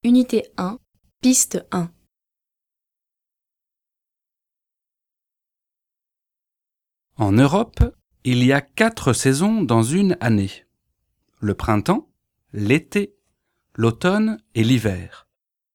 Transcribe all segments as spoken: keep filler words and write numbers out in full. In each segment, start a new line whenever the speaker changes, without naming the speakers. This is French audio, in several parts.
Unité un, piste un.
En Europe, il y a quatre saisons dans une année. Le printemps, l'été, l'automne et l'hiver.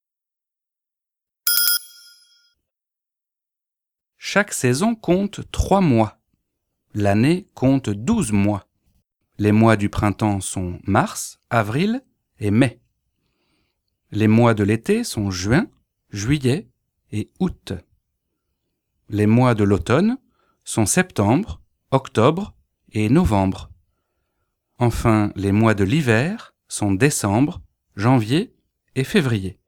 Chaque saison compte trois mois. L'année compte douze mois. Les mois du printemps sont mars, avril et mai. Les mois de l'été sont juin, juillet et août. Les mois de l'automne sont septembre, octobre et novembre. Enfin, les mois de l'hiver sont décembre, janvier et février.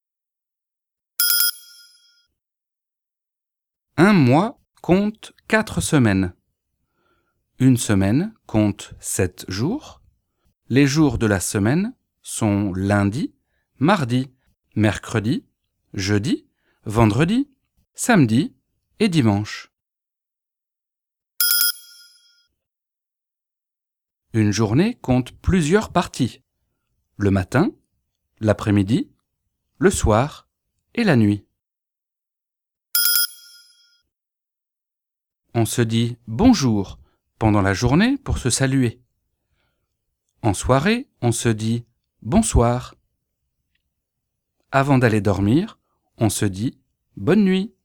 Un mois compte quatre semaines. Une semaine compte sept jours. Les jours de la semaine sont lundi, mardi, mercredi, jeudi, vendredi, samedi et dimanche. Une journée compte plusieurs parties. Le matin, l'après-midi, le soir et la nuit. On se dit bonjour pendant la journée pour se saluer. En soirée, on se dit bonsoir. Avant d'aller dormir, on se dit bonne nuit.